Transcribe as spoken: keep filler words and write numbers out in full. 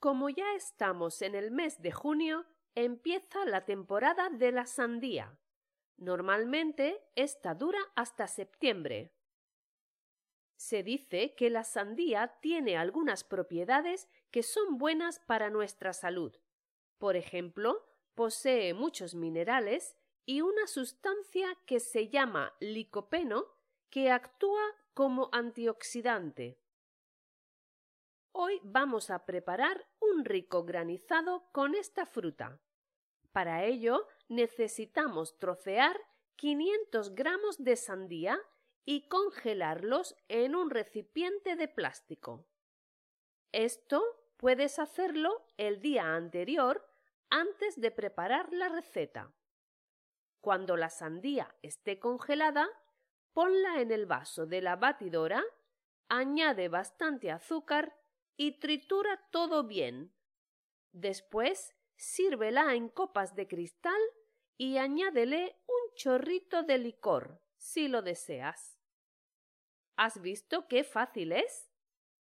Como ya estamos en el mes de junio, empieza la temporada de la sandía. Normalmente esta dura hasta septiembre. Se dice que la sandía tiene algunas propiedades que son buenas para nuestra salud. Por ejemplo, posee muchos minerales y una sustancia que se llama licopeno que actúa como antioxidante. Hoy vamos a preparar un rico granizado con esta fruta. Para ello necesitamos trocear quinientos gramos de sandía y congelarlos en un recipiente de plástico. Esto puedes hacerlo el día anterior antes de preparar la receta. Cuando la sandía esté congelada, ponla en el vaso de la batidora, añade bastante azúcar y tritura todo bien. Después, sírvela en copas de cristal y añádele un chorrito de licor, si lo deseas. ¿Has visto qué fácil es?